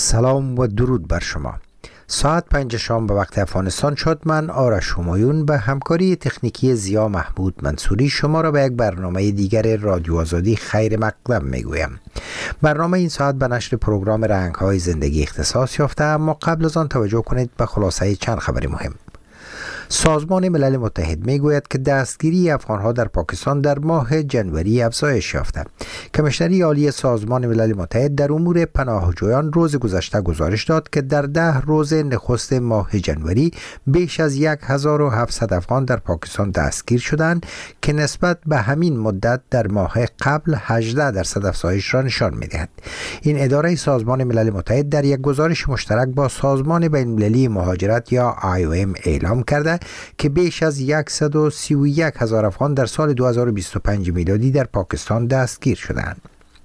سلام و درود بر شما. ساعت 5 شام به وقت افغانستان شد. من آرش همایون به همکاری تکنیکی زیا محمود منصوری شما را به یک برنامه دیگر رادیو آزادی خیر مقدم میگویم. برنامه این ساعت به نشر پروگرام رنگ‌های زندگی اختصاص یافته، اما قبل از آن توجه کنید به خلاصه چند خبر مهم. سازمان ملل متحد میگوید که دستگیری افغانها در پاکستان در ماه جنوری افزایش یافته. کمیشنری عالی سازمان ملل متحد در امور پناهجویان روز گذشته گزارش داد که در 10 روز نخست ماه جنوری بیش از 1700 افغان در پاکستان دستگیر شدند که نسبت به همین مدت در ماه قبل 18% افزایش را نشان می‌دهد. این اداره سازمان ملل متحد در یک گزارش مشترک با سازمان بین‌المللی مهاجرت یا IOM اعلام کرده که بیش از 131,000 افغان در سال 2025 میلادی در پاکستان دستگیر شدند.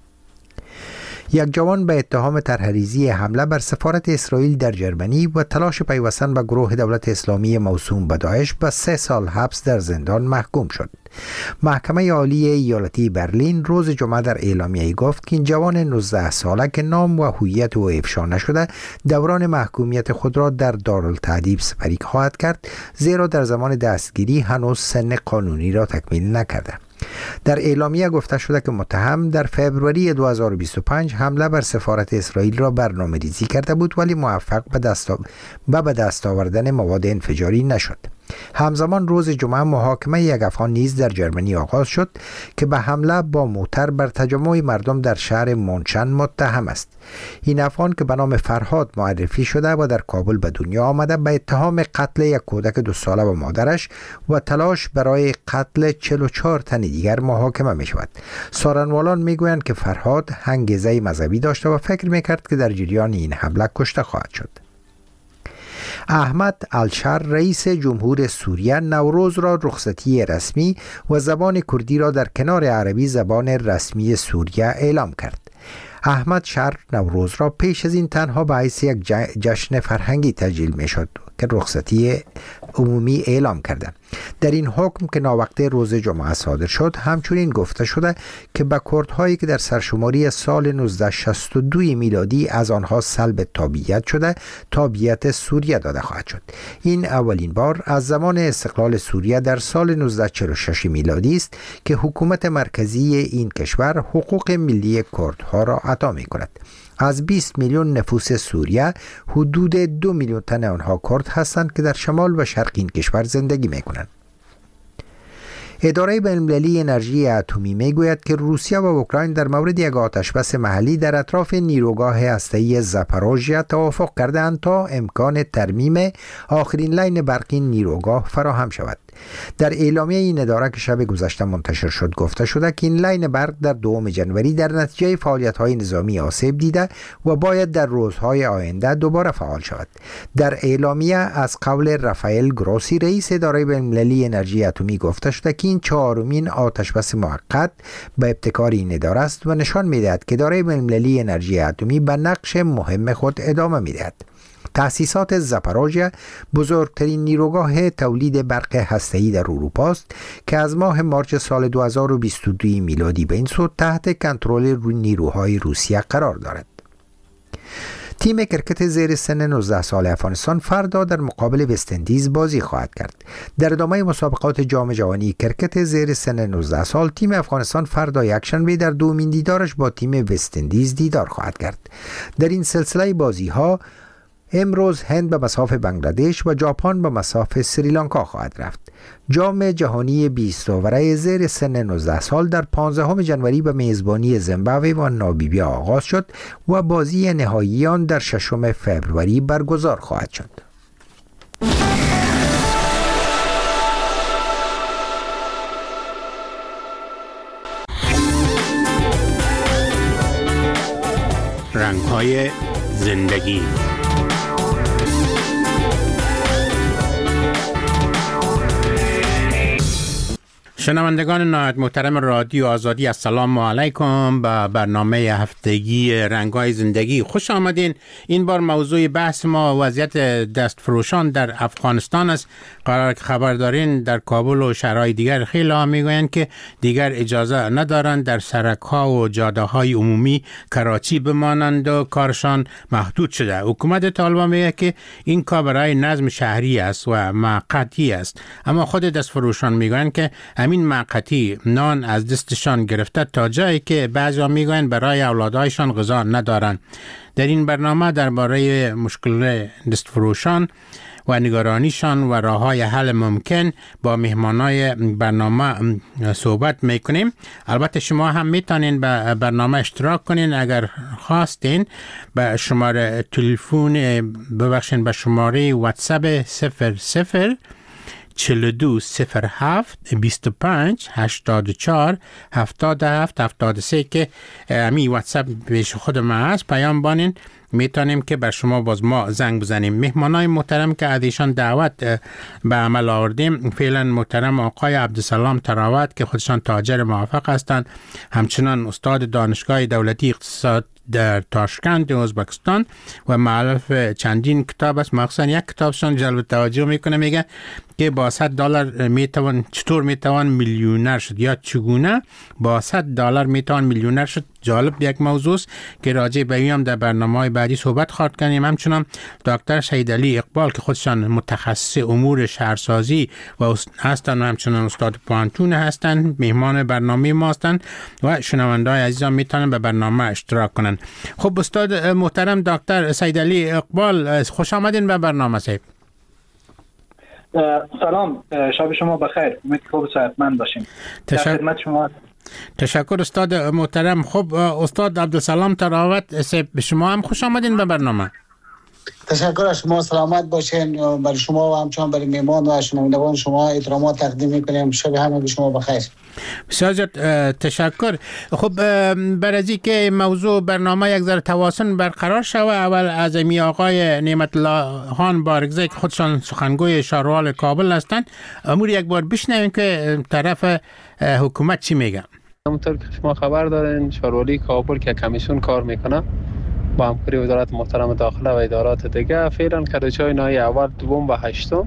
یک جوان به اتهام طرح‌ریزی حمله بر سفارت اسرائیل در جرمنی و تلاش پیوستن به گروه دولت اسلامی موسوم به داعش به 3 سال حبس در زندان محکوم شد. محکمه عالی ایالتی برلین روز جمعه در اعلامیه‌ای گفت که این جوان 19 ساله که نام و هویت او افشا نشده دوران محکومیت خود را در دارالتعذیب سپری خواهد کرد، زیرا در زمان دستگیری هنوز سن قانونی را تکمیل نکرده. در اعلامیه گفته شده که متهم در فوریه 2025 حمله بر سفارت اسرائیل را برنامه‌ریزی کرده بود، ولی موفق به دست آوردن مواد انفجاری نشد. همزمان روز جمعه محاکمه یک افغان نیز در جرمنی آغاز شد که به حمله با موتر بر تجمع مردم در شهر مونشن متهم است. این افغان که به نام فرهاد معرفی شده و در کابل به دنیا آمده به اتهام قتل یک کودک 2 ساله و مادرش و تلاش برای قتل 44 تن دیگر محاکمه می شود. سارنوالان می گویند که فرهاد انگیزه مذهبی داشته و فکر می کرد که در جریان این حمله کشته خواهد شد. احمد الشر رئیس جمهور سوریه نوروز را رخصتی رسمی و زبان کردی را در کنار عربی زبان رسمی سوریه اعلام کرد. احمد شر نوروز را پیش از این تنها به حیث یک جشن فرهنگی تجلیل می شد که رخصتی عمومی اعلام کرده. در این حکم که ناوقته روز جمعه صادر شد همچنین گفته شده که به کردهایی که در سرشماری سال 1962 میلادی از آنها سلب تابعیت شده تابعیت سوریه داده خواهد شد. این اولین بار از زمان استقلال سوریه در سال 1946 میلادی است که حکومت مرکزی این کشور حقوق ملی کردها را عطا می کند. از 20 میلیون نفوس سوریه حدود 2 میلیون تن آنها کرد هستند که در شمال و شرق این کشور زندگی می کنند. اداره بین‌المللی انرژی اتمی میگوید که روسیه و اوکراین در مورد یک آتشبس محلی در اطراف نیروگاه هسته‌ای زاپاروژیا توافق کردند تا امکان ترمیم آخرین لاین برقی نیروگاه فراهم شود. در اعلامیه این اداره که شب گذشته منتشر شد گفته شده که این لاین برق در 2 جنوری در نتیجه فعالیت‌های نظامی آسیب دیده و باید در روزهای آینده دوباره فعال شود. در اعلامیه از قول رافائل گروسی رئیس اداره بین‌المللی انرژی اتمی گفته شده که این 4مین آتشبس موقت به ابتکار این اداره است و نشان می‌دهد که اداره بین‌المللی انرژی اتمی به نقش مهم خود ادامه می‌دهد. تأسیسات زاپاروژیا بزرگترین نیروگاه تولید برق هسته‌ای در اروپا است که از ماه مارس سال 2022 میلادی به این سو تحت کنترل نیروهای روسیه قرار دارد. تیم کرکت زیر سن 19 سال افغانستان فردا در مقابل وست‌اندیز بازی خواهد کرد. در ادامه مسابقات جام جهانی کرکت زیر سن 19 سال تیم افغانستان فردا یکشنبه در دومین دیدارش با تیم وست‌اندیز دیدار خواهد کرد. در این سلسله بازی‌ها امروز هند به مصاف بنگلادش و ژاپن به مصاف سریلانکا خواهد رفت. جام جهانی 20 اوره زیر سن 19 سال در 15 جنوری به میزبانی زیمبابوه و نامیبیا آغاز شد و بازی نهایی آن در 6 فوریه برگزار خواهد شد. رنگ‌های زندگی. شنوندگان نهایت محترم رادیو آزادی، السلام علیکم. به برنامه هفتگی رنگ‌های زندگی خوش آمدین. این بار موضوع بحث ما وضعیت دستفروشان در افغانستان است. قرار که خبر دارین در کابل و شهرهای دیگر خیلی ها میگویند که دیگر اجازه ندارند در سرک‌ها و جاده‌های عمومی کراچی بمانند و کارشان محدود شده. حکومت طالبان میگه که این کار برای نظم شهری است و موقتی است، اما خود دستفروشان میگویند که همین موقتی نان از دستشان گرفته تا جایی که بعضیا میگویند برای اولادایشان غذا ندارند. در این برنامه درباره مشکل دستفروشان و نگرانیشان و راه‌های حل ممکن با مهمانای برنامه صحبت میکنیم. البته شما هم میتونین به برنامه اشتراک کنین اگر خواستین. به شماره تلفن به شماره واتساپ 00 4207 25 84 77 73 که امی واتساپ پیش خود ما هست. پیام بانین میتونیم که بر شما باز ما زنگ بزنیم. مهمانای محترم که از ایشان دعوت به عمل آوردیم فعلا محترم آقای عبدالسلام تراوت که خودشان تاجر موفق هستند، همچنان استاد دانشگاه دولتی اقتصاد در تاشکند ازبکستان و مؤلف چندین کتاب است. مخصوصا یک کتابشان جلب توجه میکنه، میگه که با $100 چطور میتوان میلیونر شد یا چگونه با $100 میتوان میلیونر شد. جالب یک موضوع است که راجع به این در برنامه‌های بعدی صحبت خواهد کنیم. همچنان دکتر سیدعلی اقبال که خودشان متخصص امور شهرسازی و هستند و همچنان استاد پانتون هستند مهمان برنامه ما هستند و شنونده‌های عزیزان میتونن به برنامه اشتراک کنن. خب استاد محترم دکتر سیدعلی اقبال، خوش آمدین به برنامه. صاحب سلام، شب شما بخیر. امید خوب صحتمند باشیم. خدمت شما. تشکر استاد محترم. خب استاد عبدالسلام تراوت، به شما هم خوش آمدین به برنامه. تشکر از شما، سلامت باشین. برای شما و همچنان برای میهمان و شنوندگان شما احترامات تقدیم میکنیم. شب همه به شما بخیر. بسیار تشکر. خب برای از اینکه موضوع برنامه یک ذره توازن برقرار شود، اول از امی آقای نعمت الله خان بارگزی که خودشان سخنگوی شهروال کابل هستند امور یک بار بشنویم که طرف حکومت چی میگه. همونطور که شما خبر دارین شهروالی کابل که کمیسیون کار میکنه با همکاری وزارت محترم داخله و ادارات دیگه فعلا کدوچای نای اول، دوم و هشتم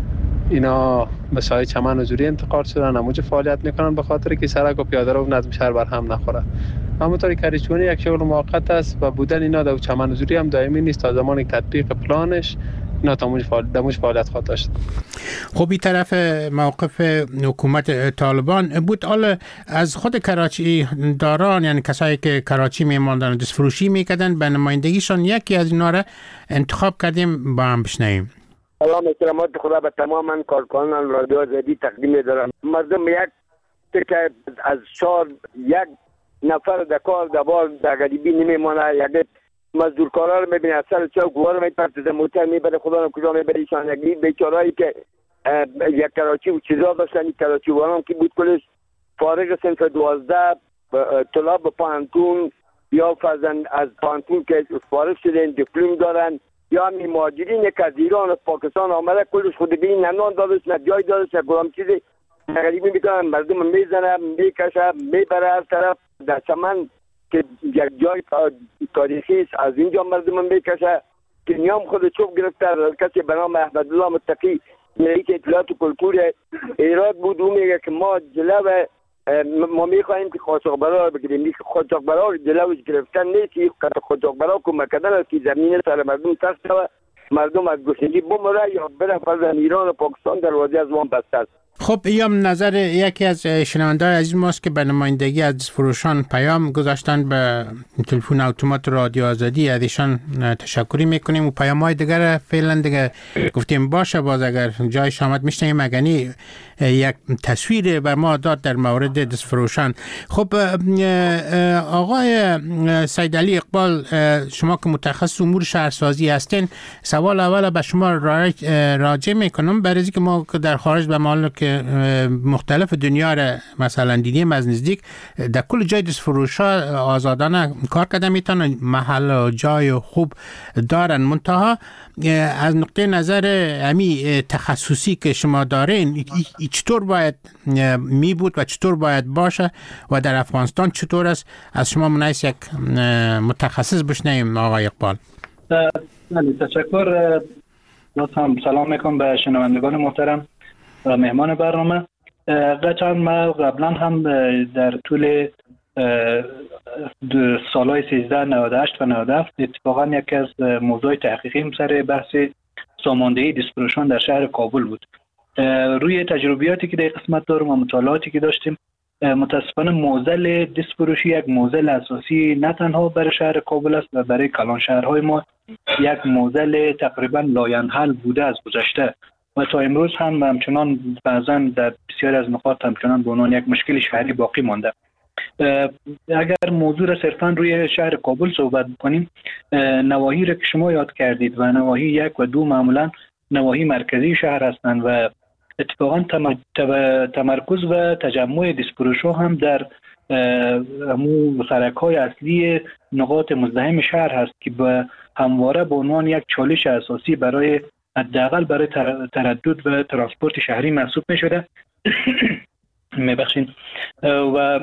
اینا به سایه چمن حضوری انتقال شدن، همونجا فعالیت میکنن به خاطر که سرک و پیاده رو نظم شهر بر هم نخوره. همونطوری کریچونی یک شغل موقت است و بودن اینا در چمن حضوری هم دائمی نیست تا زمانی که تطبیق پلانش اینا تا فعالیت خواهد داشت. خب این طرف موقف حکومت طالبان بود. حالا از خود کراچی داران، یعنی کسایی که کراچی میماندن و دستفروشی میکردن، به نمایندگیشان یکی از اینا را انتخاب کردیم با هم بشنویم. سلام، احترامات خدا به تمام کارکنان رادیو آزادی تقدیم دارم. مردم یک تکه از شهر یک نفر در کار دوار در غریبی نمیمانه. یک مزدورکارا رو میبینه اثر چاو گوار میپرتزه موتر میبره خدا رو کجا میبره ایشان. یک بیچارهایی که یک کراچی و چیزا داشتن، کراچی وانم که بود کلش فارغ صنف 12 طلاب پانتون یا فرزند از پانتون که فارغ شدن دیپلم دارن یا مهاجرین که از ایران و پاکستان آمده کلش خودگی ننان دادش نه جای دادش نه گرام چیزی غریبی میکنن. مردم میزنه میکشه میبره هر طرف در چمن که یک جای تاریخی است، از اینجا مردم میکشه که نیام خود چوب گرفته. کسی به نام احمدالله متقی رئیس اطلاعات و کلتور ایراد بود، او میگه که ما جلو ما میخواهیم که قاچاقبرا رو بگیریم. قاچاقبرا جلوش گرفتن نیست، قاچاقبرا کمک کردن که زمین سر مردم سخت شود، مردم از گشنگی بمره یا بره فرزن ایران و پاکستان دروازه از وان بسته است. خب ایام نظر یکی از شنونده‌های عزیز ماست که به نمایندگی از فروشان پیام گذاشتن به تلفن اتومات رادیو آزادی. از ایشان تشکری میکنیم و پیام‌های دیگر فعلا دیگه گفتیم باشه، باز اگر جایش آمد میشنیم مگنی یک تصویر بر ما داد در مورد دستفروشان. خب آقای سیدعلی اقبال، شما که متخصص امور شهرسازی هستین، سوال اول به شما راجع میکنم برای اینکه ما در خارج به مالک که مختلف دنیا را مثلا دیدیم از نزدیک، در کل جای دست فروش ها آزادانه کار کرده میتونن، محل و جای خوب دارن. منتها از نقطه نظر امی تخصصی که شما دارین، چطور باید می بود و چطور باید باشه و در افغانستان چطور است؟ از شما منایس یک متخصص بشنویم آقای اقبال. تشکر. لطفا سلام میکنم به شنوندگان محترم و مهمان برنامه. قطعا ما قبلا هم در طول سالهای 13 98 و 97 اتفاقا یکی از موضوع تحقیقی سر بحث ساماندهی دستفروشان در شهر کابل بود. روی تجربیاتی که در قسمت دارم و مطالعاتی که داشتیم، متاسفانه معضل دستفروشی یک معضل اساسی نه تنها برای شهر کابل است و برای کلان شهرهای ما یک معضل تقریبا لاینحل بوده از گذشته و تا امروز هم همچنان بعضا در بسیاری از نقاط همچنان به عنوان یک مشکل شهری باقی مانده. اگر موضوع را صرفا روی شهر کابل صحبت کنیم، نواحی را که شما یاد کردید و نواحی 1 و 2 معمولا نواحی مرکزی شهر هستند و اتفاقا تمرکز و تجمع دستفروش‌ها هم در سرک‌های اصلی نقاط مزدحم شهر هست که به همواره به عنوان یک چالش اساسی برای حداقل برای تردد و ترانسپورت شهری محسوب می‌شده. میبخشید. و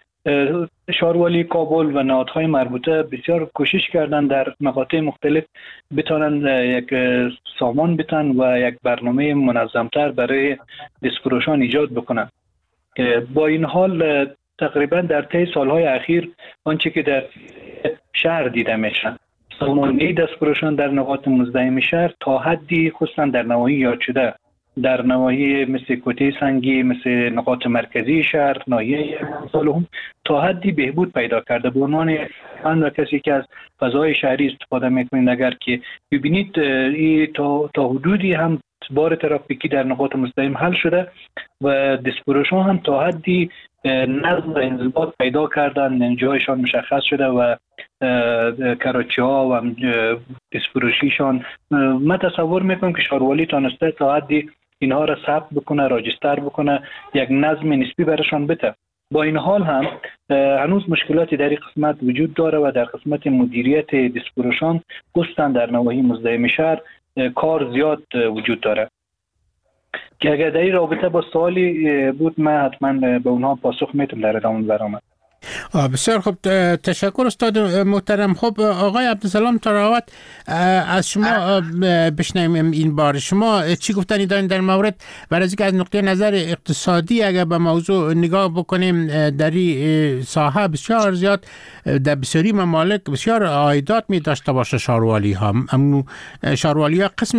شهروالی کابل و نهادهای مربوطه بسیار کوشش کردن در مقاطع مختلف بتونن یک سامان بتن و یک برنامه منظمتر برای دستفروشان ایجاد بکنن. با این حال تقریبا در طی سالهای اخیر آنچه که در شهر دیده میشه، ساماندهی دستفروشان در نقاط مزدحم شهر تا حدی خصوصا در نواحی یاد شده، در نواحی مثل کوته سنگی، مثل نقاط مرکزی شهر، ناحیه سالهم تا حدی بهبود پیدا کرده. به عنوان من و کسی که از فضای شهری استفاده میکنید، اگر که ببینید تا حدودی هم بار ترافیکی در نقاط مزدحم حل شده و دستفروشان هم تا حدی نظم و انضباط پیدا کردن، جایشان مشخص شده و کراچی ها و دستفروشیشان. من تصور میکنم که شهروالی تانسته تا حدی اینها را ثبت بکنه، راجستر بکنه، یک نظم نسبی برشان بده. با این حال هم هنوز مشکلاتی در این قسمت وجود داره و در قسمت مدیریت دستفروشان خصوصا در نواحی مزدحم شهر کار زیاد وجود داره که اگر در این رابطه با سوالی بود من حتما به اونها پاسخ میتونم در ادامه برآمد. بسیار خوب، تشکر استاد محترم. خب آقای عبدالسلام تراوت، از شما بشنویم این بار شما چی گفتنی دارین در مورد برای اینکه از نقطه نظر اقتصادی اگر به موضوع نگاه بکنیم، در این ساحه بسیار زیاد در بسیاری ممالک بسیار عایدات می داشته باشه شهروالی ها. شهروالی ها قسم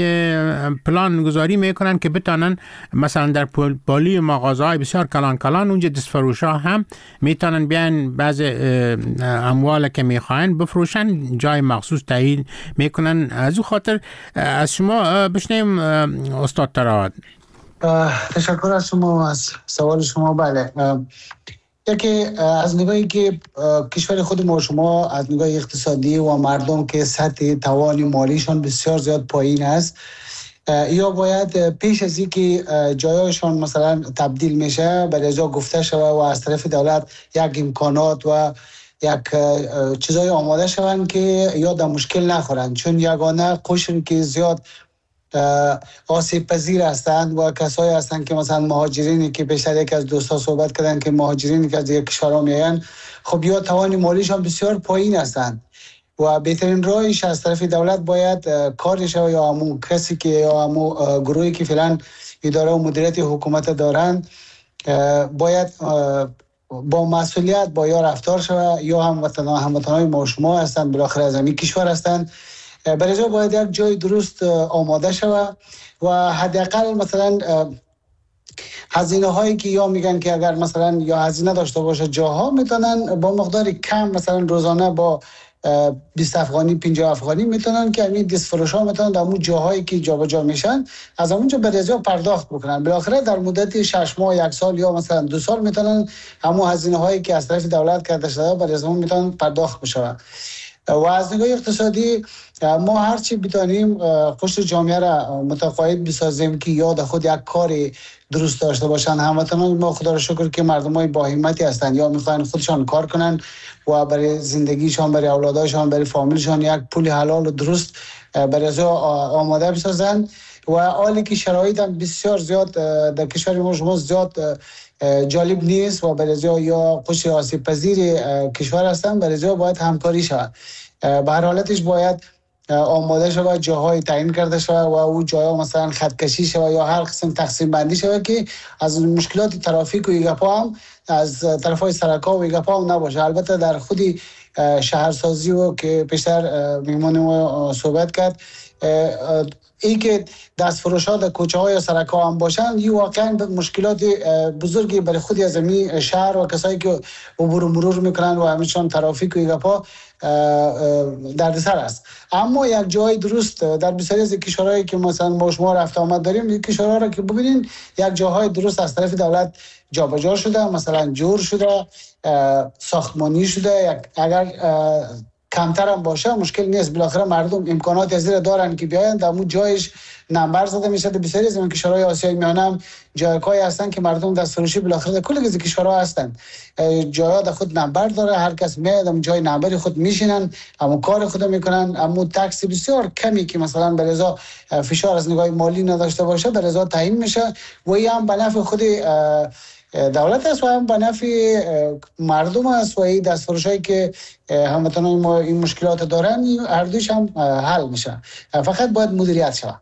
پلان گذاری میکنن که بتانن مثلا در پالی مغازه های بسیار کلان اونجا دستفروش ها هم میتونن بیان بعض اموال که میخواین بفروشن، جای مخصوص تعیین میکنن. از او خاطر از شما بشنیم استاد تراوت. تشکر از شما، از سوال شما. بله، یکی از نگاهی که کشور خود ما شما از نگاه اقتصادی و مردم که سطح توان مالیشان بسیار زیاد پایین است، یا باید پیش از اینکه جایشان مثلا تبدیل میشه به رضا گفته شود و از طرف دولت یک امکانات و یک چیزای آماده شوند که یا در مشکل نخورند، چون یگانه قشر که زیاد آسیب پذیر هستند و کسایی هستند که مثلا مهاجرینی که بیشتر یک از دوستا صحبت کردن که مهاجرینی که از یک کشورها میایند، خب یا توان مالیشان بسیار پایین هستند و بهترین راهش از طرف دولت باید کارش یا همون کسی که یا همون گروهی که فعلا اداره و مدیریت حکومت دارند باید با مسئولیت با یا رفتار شود یا هموطنهای ما شما هستند، بالاخره از همین کشور هستند. برای جا باید یک جای درست آماده شود و حداقل مثلا هزینه هایی که یا میگن که اگر مثلا یا هزینه داشته باشه جاها میتونن با مقدار کم مثلا روزانه با 20 افغانی 50 افغانی میتونن که همین دستفروش ها میتونن در اون جاهایی که جابجا میشن از اونجا به رضا پرداخت بکنن. بالاخره در مدت 6 ماه 1 سال یا مثلا 2 سال میتونن همون هزینه هایی که از طرف دولت کرده شده به رضا میتونن پرداخت بشن. و از نگاه اقتصادی ما هرچی بتانیم قشر جامعه را متقاعد بسازیم که یاد خود یک کار درست داشته باشن. هموطنان ما خدا را شکر که مردمای با همتی هستند، یا میخواین خودشان کار کنن و برای زندگیشان، برای اولاداشان، برای فامیلشان یک پول حلال و درست برای از آماده بسازن. و حالی که شرایط هم بسیار زیاد در کشور ما شما زیاد جالب نیست و برای یا قشر آسیب پذیر کشور هستن، برای باید همکاری شود. به هر حالتش باید آماده شود، جاهای تعیین کرده شود و او جاها مثلا خط کشی شود یا هر قسم تقسیم بندی شود که از مشکلات ترافیک و ایگاپا هم از طرفای سرکا و ایگاپا هم نباشه. البته در خودی شهرسازی و که پیشتر میمونیم صحبت کرد، این که دست فروش‌ها در کوچه‌ها یا سرک‌ها هم باشن، این واقعا مشکلات بزرگی برای خودی از این شهر و کسایی که عبور و مرور میکنن و همیشان ترافیک و ایگاپا دردسر است. اما یک جای درست در بسیاری از کشورهایی که مثلا ما شما رفت آمد داریم، این کشورها را که ببینین یک جاهای درست از طرف دولت جابجا شده، مثلا جور شده، ساختمانی شده. اگر کمتر هم باشه مشکل نیست، بالاخره مردم امکانات از زیر دارن که بیاین در اون جایش نمبر زده میشه. در بسیاری از کشورهای آسیای میانه هم جایگاهی هستن که مردم دست فروشی بالاخره در کل از کشورها هستن، جاها در خود نمبر داره، هر کس میاد اون جای نمبر خود میشینن، اما کار خود میکنن. اما تکس بسیار کمی که مثلا به رضا فشار از نگاه مالی نداشته باشه به رضا تعیین میشه و این هم به نفع خود دولت است و هم به نفع مردم است و این دستفروشایی که هموطنان ما این مشکلات دارن هر دوش هم حل میشه، فقط باید مدیریت شود.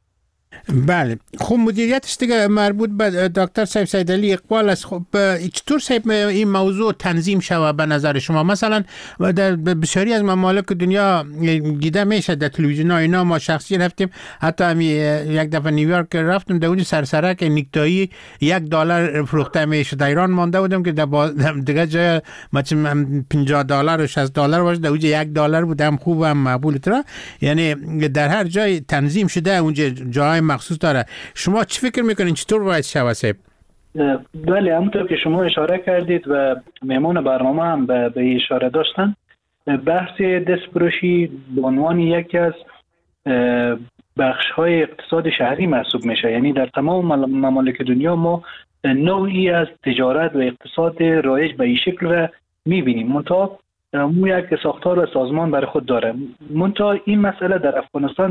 بله، خب مدیریتش دیگه مربوط به دکتر صاحب سیدعلی اقبال است. خب چطور صاحب این موضوع تنظیم شود به نظر شما؟ مثلا در بسیاری از ممالک دنیا دیده میشه در تلویزیون ها اینا، ما شخصی رفتیم، حتی هم یک دفعه نیویورک رفتم، در اونجا سرسرک نیکتایی $1 فروخته میشه. در ایران مانده بودم که دیگه جای مثلا $50 و $60 باشه، در اونجا $1 بود، هم خوب هم مقبول ترا. یعنی در هر جای تنظیم شده، اونجا جای مخصوص داره. شما چی فکر میکنین چطور باید شود صاحب؟ بله، همونطور که شما اشاره کردید و مهمان برنامه هم به اشاره داشتن، بحث دستفروشی به عنوان یکی از بخش‌های اقتصاد شهری محسوب میشه. یعنی در تمام ممالک دنیا ما نوعی از تجارت و اقتصاد رایج به این شکل را میبینیم، منتها مو یک ساختار و سازمان برای خود داره. منتها این مسئله در افغانستان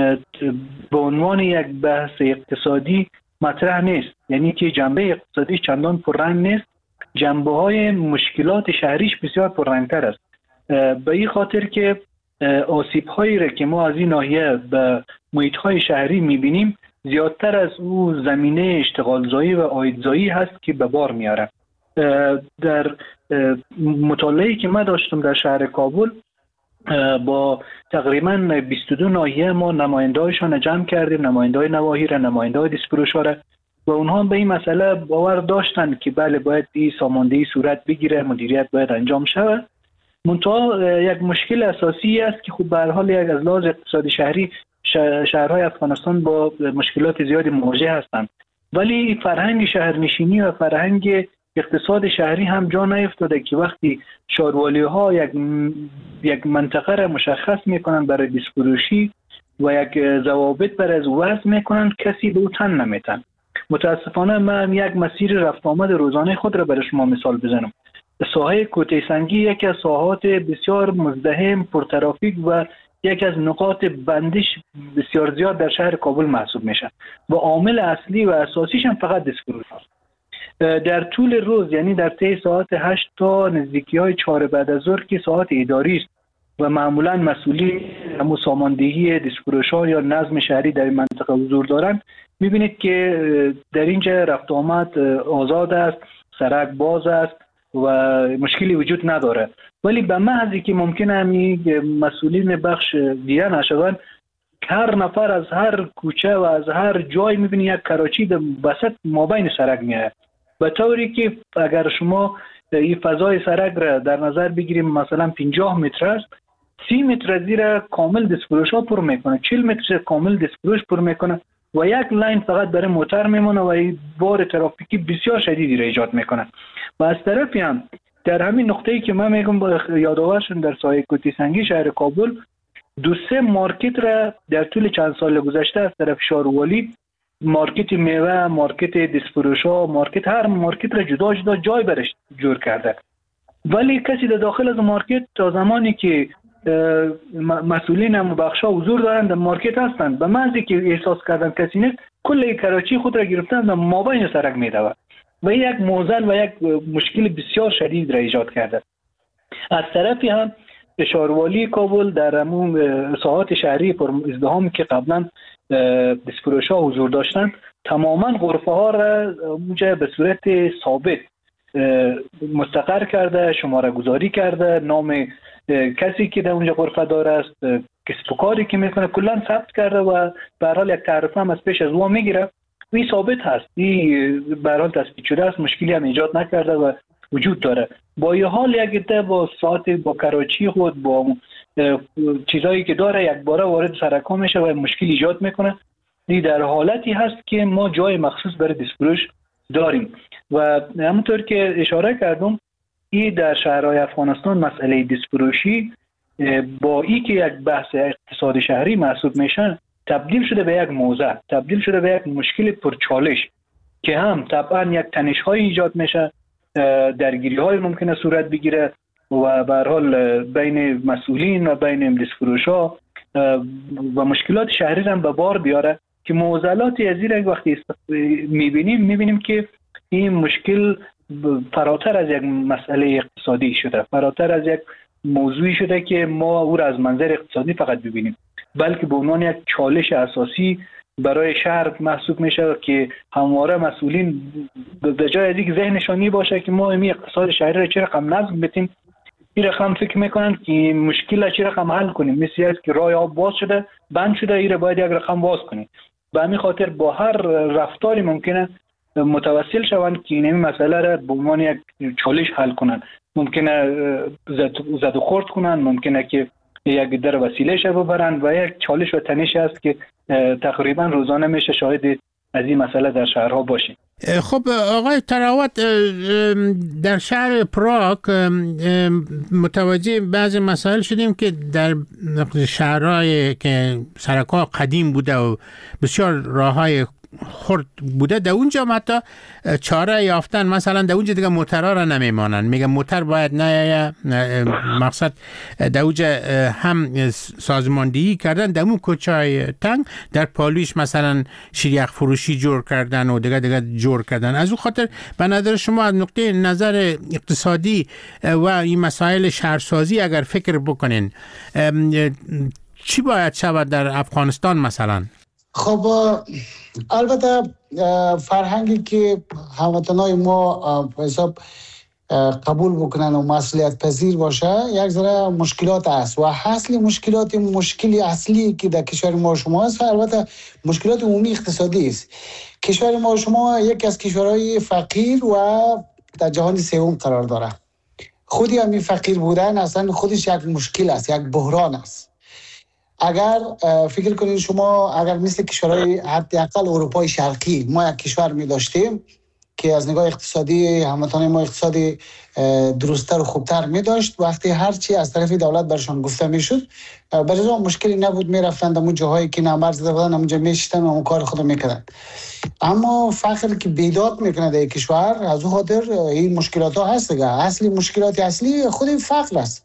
به عنوان یک بحث اقتصادی مطرح نیست، یعنی که جنبه اقتصادی چندان پررنگ نیست، جنبه های مشکلات شهریش بسیار پررنگتر است. به این خاطر که آسیب هایی را که ما از این ناحیه به محیط های شهری میبینیم زیادتر از او زمینه اشتغالزایی و عایدزایی هست که به بار میاره. در مطالعه‌ای که من داشتم در شهر کابل با تقریبا 22 ناحیه ما نماینده‌هایشان جمع کردیم، نماینده‌های نواحی را، نماینده‌های دستفروش‌ها را، و اونها به این مسئله باور داشتن که بله باید این ساماندهی صورت بگیره، مدیریت باید انجام شود. منتها یک مشکل اساسی است که خب به هر حال یک از لحاظ اقتصادی شهری شهرهای افغانستان با مشکلات زیادی مواجه هستند، ولی فرهنگ شهرنشینی و فرهنگ اقتصاد شهری هم جا نیفتاده که وقتی شاروالی‌ها یک منطقه را مشخص میکنن برای دستفروشی و یک ضوابط برای از وضع میکنن، کسی به او تن نمیتن. متاسفانه من یک مسیر رفت آمد روزانه خود را برای شما مثال بزنم. ساحه کوته سنگی یکی از ساحات بسیار مزدحم، پرترافیک و یکی از نقاط بندش بسیار زیاد در شهر کابل محسوب میشه و عامل اصلی و اساسیش هم فقط دستفروش است. در طول روز، یعنی در طی ساعت 8 تا نزدیکی‌های 4 بعد از ظهر که ساعت اداری است و معمولا مسئولین ساماندهی دستفروش‌ها یا نظم شهری در این منطقه حضور دارند، می‌بینید که در اینجا رفت آمد آزاد است، سرک باز است و مشکلی وجود نداره. ولی به محضی که ممکنه همین مسئولین بخش دیده نشوند، هر نفر از هر کوچه و از هر جای می‌بینی یک کراچی در وسط مابین سرک میاد، به طوری که اگر شما این فضای سرک را در نظر بگیریم مثلا 50 متر است، 30 متر زیر کامل دستفروش ها پر میکنه، 40 متر کامل دستفروش پر میکنه و یک لاین فقط برای موتر میمونه و این بار ترافیکی بسیار شدیدی را ایجاد میکنه. و از طرفی هم در همین نقطه‌ای که من میگم یادآورشون در سایه کوتی سنگی شهر کابل 2-3 مارکت را در طول چند سال گذشته از طرف شاروالی، مارکت میوه، مارکت دستفروشا، مارکت هر مارکت را جدا جدا جای برش جور کرده. ولی کسی در داخل از مارکت تا زمانی که مسئولین هم بخشا حضور دارند در مارکت هستند، به محضی که احساس کردن کسی نیست، کل کراچی خود را گرفتن و مابین سرک میدود و یک معضل و یک مشکل بسیار شدید را ایجاد کرده. از طرفی هم شاروالی کابل در همون ساحات شهری پر ازدحامی که قبلا دستفروشا حضور داشتند، تماما غرفه ها را اونجا به صورت ثابت مستقر کرده، شماره گذاری کرده، نام کسی که در اونجا غرفه داره است، کسب و کاری که میکنه کلا ثبت کرده و به هر حال یک تعرفه هم از پیش از او میگیره. این ثابت هست، این به هر حال تثبیت شده است، مشکلی هم ایجاد نکرده و وجود داره. با این حال یک عده با ساعت با کراچی خود با چیزایی که داره یک باره وارد سرکا میشه و مشکل ایجاد میکنه. این در حالتی هست که ما جای مخصوص برای دستفروش داریم و همونطور که اشاره کردم این در شهرهای افغانستان مسئله دستفروشی با ای که یک بحث اقتصاد شهری محسوب میشه تبدیل شده به یک موضوع، تبدیل شده به یک مشکل پرچالش که هم طبعا یک تنش های ایجاد میشه، درگیری های ممکنه صورت بگیره و به هر حال بین مسئولین و بین دستفروشا و مشکلات شهری هم به بار بیاره که معضلاتی از این وقتی میبینیم که این مشکل فراتر از یک مسئله اقتصادی شده، فراتر از یک موضوعی شده که ما او را از منظر اقتصادی فقط ببینیم، بلکه به عنوان یک چالش اساسی برای شهر محسوب میشه که همواره مسئولین به جای از اینکه ذهنشانی باشه که ما این اقتصاد شهری را چه رقم نظم بدیم، این رقم فکر میکنن که مشکل را چه رقم حل کنیم، مثل است که راه آب باز شده بند شده، این را باید یک رقم باز کنیم. به همین خاطر با هر رفتاری ممکنه متوسل شوند که این مسئله را به عنوان یک چالش حل کنند، ممکنه زد و خورد کنند، ممکنه که یک در وسیله شه ببرند و یک چالش و تنش است که تقریبا روزانه میشه شاهد از این مسئله در شهرها باشیم. خب آقای تراوت، در شهر پراگ متوجه بعضی مسائل شدیم که در شهرهای که سرک‌ها قدیم بوده و بسیار راههای خرد بوده، در اونجا حتی چاره یافتن، مثلا در اونجا دیگه موترها را نمیمانن، میگه موتر باید نه مقصد در اونجا هم سازماندهی کردن، در اون کوچه‌های تنگ در پالویش مثلا شیریخ فروشی جور کردن و دیگه جور کردن. از اون خاطر به نظر شما از نقطه نظر اقتصادی و این مسائل شهرسازی اگر فکر بکنین چی باید شود در افغانستان مثلا؟ خب البته فرهنگی که هموطنای ما حساب قبول بکنن و مسئولیت پذیر باشه یک ذره مشکلات است و مشکلی اصلی که در کشور ما شما است البته مشکلات عمومی اقتصادی است. کشور ما شما یکی از کشورهای فقیر و در جهان سوم قرار داره. خودی همین فقیر بودن اصلا خودش یک مشکل است، یک بحران است. اگر فکر کنید شما اگر مثل کشورهای حداقل اروپای شرقی ما یک کشور می داشتیم که از نگاه اقتصادی هموطنان ما اقتصادی درست‌تر و خوبتر می داشت، وقتی هرچی از طرف دولت برشان گفته می شد برای مشکلی نبود، می رفتند اون جاهایی که نمبر زده بودن اونجا می شدن و اون کار خود می کردن. اما فقر که بیداد میکنه در کشور از اون خاطر این مشکلات ها هست دیگه. اصلی مشکلات اصلی خود فقر است.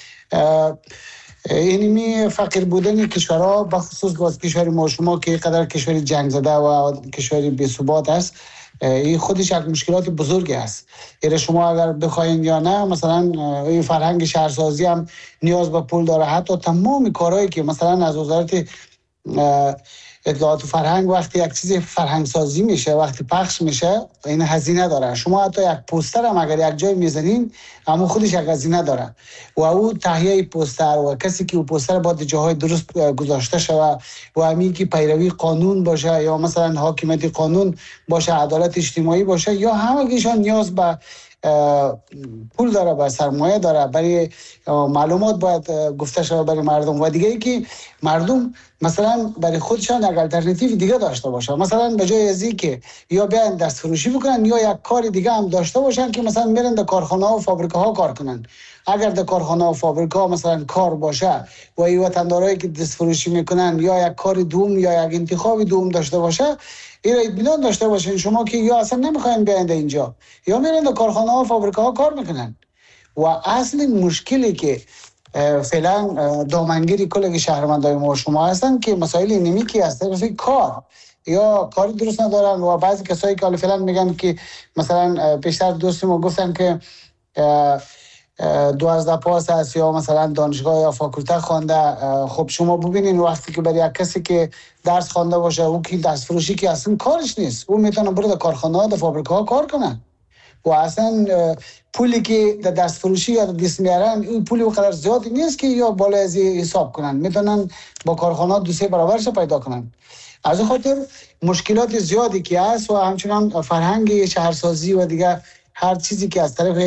اینمی فقیر بودن کشورها بخصوص باز کشور ما شما که قدر کشوری جنگ زده و کشوری بی ثبات است، این خودش یک مشکلات بزرگی است. یعنی شما اگر بخواین یا نه مثلا این فرهنگ شهرسازی هم نیاز به پول داره. حتی تمام کارهایی که مثلا از وزارت اطلاعات و فرهنگ وقتی یک چیز فرهنگ سازی میشه، وقتی پخش میشه، این هزینه داره. شما حتی یک پوستر هم اگر یک جای میزنین اما خودش یک هزینه داره و او تهیه پوستر و کسی که او پوستر باید جاهای درست گذاشته شود و همین که پیروی قانون باشه یا مثلا حاکمیت قانون باشه، عدالت اجتماعی باشه، یا همگیشان نیاز به پول داره و سرمایه داره، برای معلومات باید گفته شود برای مردم. و دیگه ای که مردم مثلا برای خودشان یک الटरनेटिव دیگه داشته باشه، مثلا به جای ازی که یا بیان دست فروشی بکنن یا یک کار دیگه هم داشته باشن که مثلا میرن در کارخانه ها و فابریکه ها کار کنن. اگر در کارخانه و فابریکه ها مثلا کار باشه و ای وطندارایی که دست فروشی میکنن یا یک کار دوم یا یک انتخاب دوم داشته باشه، این اطمینان داشته باشین شما که یا اصلا نمیخواین بیاین اینجا یا میرن در کارخانه ها و فابریکه ها کار میکنن. و اصل مشکلی که فعلا دامنگیری کل شهروندای ما شما هستن که مسائل اینمی که از طرف کار یا کاری درست ندارن. و بعضی کسایی که فعلا میگن که مثلا پیشتر دوستی ما گفتن که 12 پاس هست یا مثلا دانشگاه یا فاکولته خوانده. خب شما ببینین وقتی که برای یک کسی که درس خوانده باشه او که دست فروشی که اصلا کارش نیست، او میتونه بره در کارخانه ها در فابریکه ها کار کنه و اصلا پولی که در دست فروشی یا در دست میارن این پولی بقدر زیادی نیست که یا بالا از حساب کنن، میتونن با کارخانه ها 2-3 برابرش پیدا کنن. از این خاطر مشکلات زیادی که هست و همچنان فرهنگ شهرسازی و دیگه هر چیزی که از طرف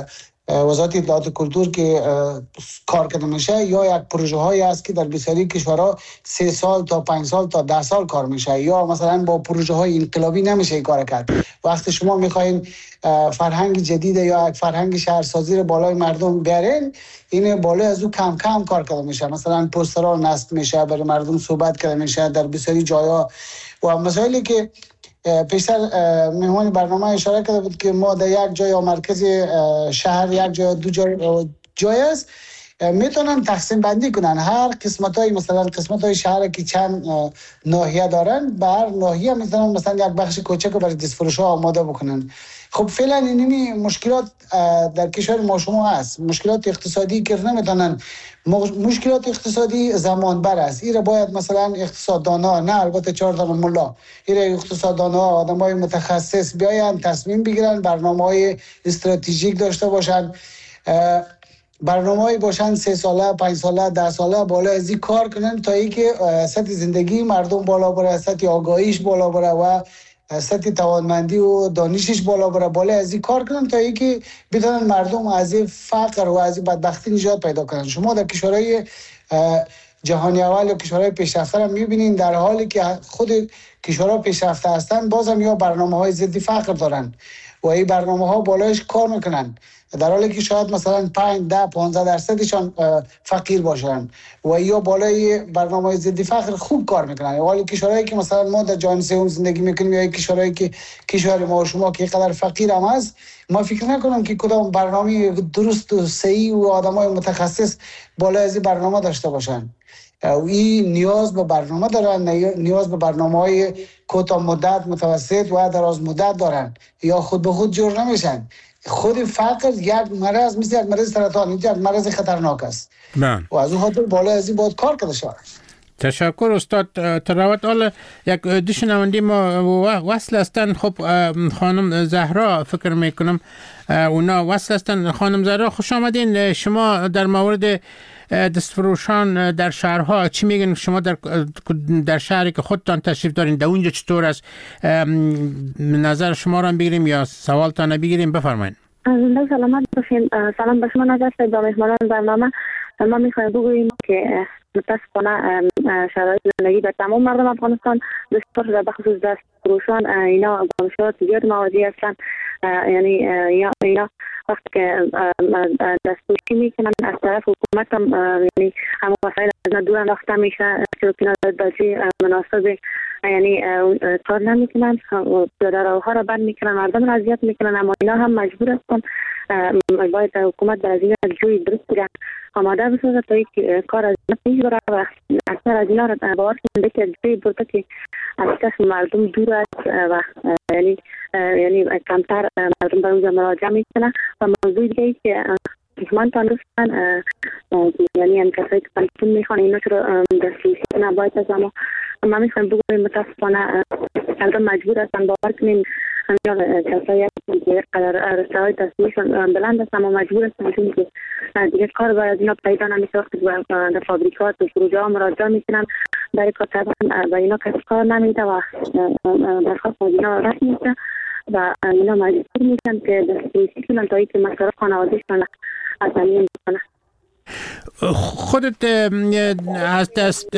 وزارت اطلاعات و کلتور که کار کرده میشه یا یک پروژه هایی است که در بسیاری کشورها 3 سال تا 5 سال تا 10 سال کار میشه یا مثلا با پروژه های انقلابی نمیشه کار کرد. وقتی شما میخواین فرهنگ جدید یا یک فرهنگ شهرسازی رو بالای مردم بیارین، این بالای از او کم کم کار کرده میشه. مثلا پوسترها نصب میشه، برای مردم صحبت کرده میشه در بسیاری جاها. و مسائلی که پیشتر مهمان برنامه اشاره کرده بود که ما در یک جای یا مرکز شهر یک جای 2 جای است میتونن تقسیم بندی کنن هر قسمت های، مثلا قسمت های شهر که چند ناحیه دارن به هر ناحیه میتونن مثلا یک بخش کوچک برای دست فروش ها آماده بکنن. خب فعلا اینمی مشکلات در کشور ما شما هست، مشکلات اقتصادی که نمیتونن، مشکلات اقتصادی زمان بر است. ایره باید مثلا اقتصاددانا، نه البته 4 تا ملا، ایره اقتصاددانا آدمای متخصص بیاین تصمیم بگیرن، برنامه‌های استراتژیک داشته باشن، برنامه‌ای باشن 3 ساله 5 ساله 10 ساله بالا از این کار کنن تا اینکه سطح زندگی مردم بالا بره، سطح آگاهیش بالا بره و سطح توانمندی و دانشش بالا بره، بالا از این کار کنن تا اینکه بتونن مردم از فقر و از بدبختی نجات پیدا کنن. شما در کشورهای جهانی اول یا کشورهای پیشرفته را می‌بینید در حالی که خود کشورها پیشرفته هستند بازم یا برنامه‌های ضد فقر دارن و این برنامه‌ها بالایش کار میکنن، در حالی که شاید مثلا 5-10-15% فقیر باشن و یا بالای برنامه ضد فقر خوب کار میکنن. حالی کشورهایی که مثلا ما در جهان سوم زندگی میکنیم یا کشورهایی که کشور ما و شما که قدر فقیر هم هست، ما فکر نکنم که کدام برنامه درست و صحیح و آدمای متخصص بالای از این برنامه داشته باشن. این نیاز به برنامه دارن، نیاز به برنامه‌های کوتاه مدت، متوسط و دراز مدت دارن یا خود به خود جور نمیشن. خود فقر یک مرض مثل یک مرض سرطان، یک مرض خطرناک است و از اون خاطر بالا از این باید کار کرده شود. تشکر استاد تراوت. حالا یک دشنوندی ما وصل هستن. خب خانم زهرا فکر میکنم اونا وصل هستن. خانم زهرا خوش آمدین. شما در مورد دستفروشان در شهرها چی میگن؟ شما در شهری که خودتان تشریف دارین در اونجا چطور است؟ نظر شما را بگیریم یا سوالتان بگیریم؟ بفرمایید. زنده سلامت باشین. سلام به شما نظر با مهمانان برنامه. ما میخوایم بگوییم که متاسفانه شرایط زندگی به تمام مردم افغانستان بسیار شده، به خصوص دست فروشان اینا با مشکلات زیاد مواجه هستند. یعنی اینا وقتی که دست فروشی میکنن از طرف حکومت هم یعنی همه وسایل از دور انداخته میشه که بچه مناسب یعنی کار نمیکنن، پیاده‌روها را بند میکنن، مردم را اذیت میکنن، اما اینا هم مجبور هستن باید حکومت در از این جوی درست آماده بسازه تا یک کار از پیش بره و اکثر از اینا را باور کننده که جوی برده که از دست مردم دور است و یعنی کمتر مردم به اونجا مراجعه میکنن. و موضوع دیگه که من تانستن یعنی هم کسایی که پنسون میخوان اینا چرا دستیسی نباید از اما ما میخوایم بگویم متاسفانه مردم مجبور هستن باور کنیم همینجا کسایی که قدر رسته های تصمیشون بلند هستن اما مجبور هستن چون که دیگه کار باید اینا پیدا نمیشه. وقتی در فابریکات و پروژه ها مراجعه میکنن برای کار طبعا و اینا کسی کار نمیده و درخواست از اینا رد میشه و اینا مجبور میشن که دسترسی کنن تا اینکه مصرف خانوادهشون تامین کنن. خودت از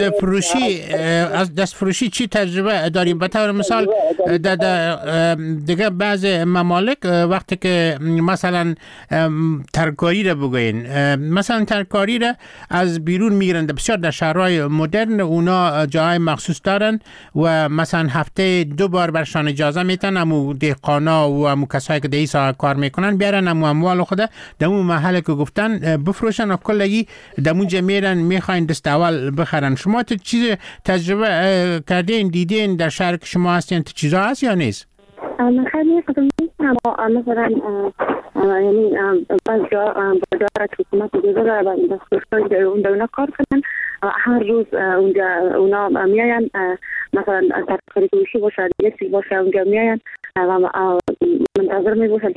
دست فروشی چی تجربه داریم؟ به طور مثال دیگه بعض ممالک وقتی که مثلا ترکاری را بگوین، مثلا ترکاری را از بیرون میگیرن، بسیار در شهرهای مدرن اونا جای مخصوص دارن و مثلا هفته 2 بار برشان اجازه میتن امو دهقانا و امو کسایی که در ساحه کار میکنن بیارن امو اموال خود در اون محله که گفتن بفروشن و کلگی دمونجا میرن میخواین دست اول بخرن. شما چیز تجربه کردین، دیدین در شهر که شما هستین چیزا هست یا نیست؟ من خیلی خودم نیستم مثلا یعنی بعض جا حکومت دیگه داره و دستورشان در اونا کار کنن، هر روز اونجا اونا میاین مثلا ترکاری فروشی باشه، دیگه چیز باشه اونجا میاین و منتظر می باشن